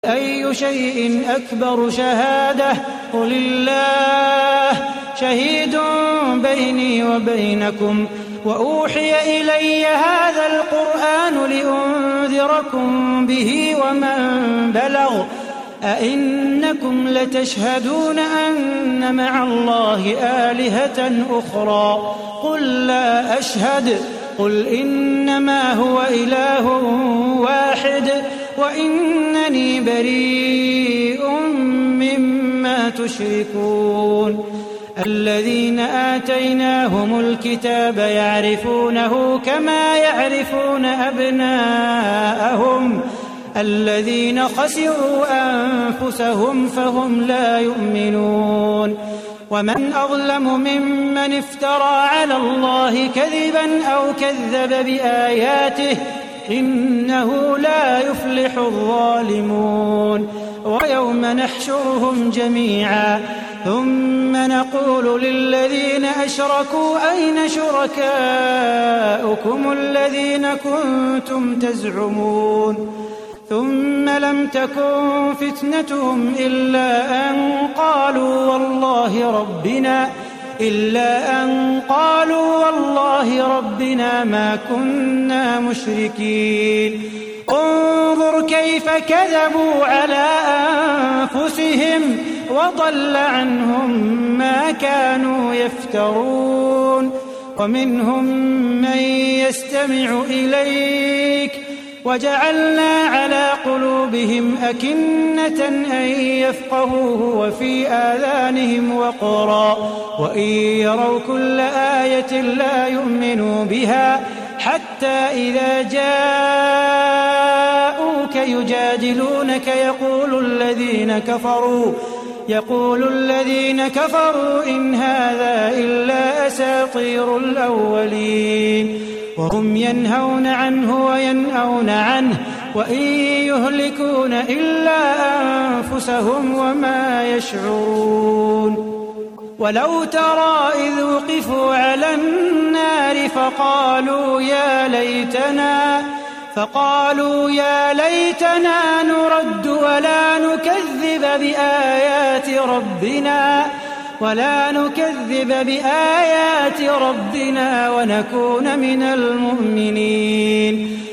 أي شيء أكبر شهادة قل الله شهيد بيني وبينكم وأوحي إلي هذا القرآن لأنذركم به ومن بلغ أئنكم لتشهدون أن مع الله آلهة أخرى قل لا أشهد قل إنما هو إله واحد وإنني بريء مما تشركون الذين آتيناهم الكتاب يعرفونه كما يعرفون أبناءهم الذين خسروا أنفسهم فهم لا يؤمنون ومن أظلم ممن افترى على الله كذبا أو كذب بآياته إنه لا يفلح الظالمون ويوم نحشرهم جميعا ثم نقول للذين أشركوا أين شركاؤكم الذين كنتم تزعمون ثم لم تكن فتنتهم إلا أن قالوا والله ربنا ما كنا مشركين انظر كيف كذبوا على أنفسهم وضل عنهم ما كانوا يفترون ومنهم من يستمع إليك وجعلنا على قلوبهم أكنة أن يفقهوه وفي آذانهم وقرا وإن يروا كل آية لا يؤمنوا بها حتى إذا جاءوك يجادلونك يقول الذين كفروا إن هذا إلا أساطير الأولين وهم ينهون عنه وينأون عنه وإن يهلكون إلا أنفسهم وما يشعرون ولو ترى إذ وقفوا على النار فقالوا يا ليتنا نرد ولا نكذب بآيات ربنا ونكون من المؤمنين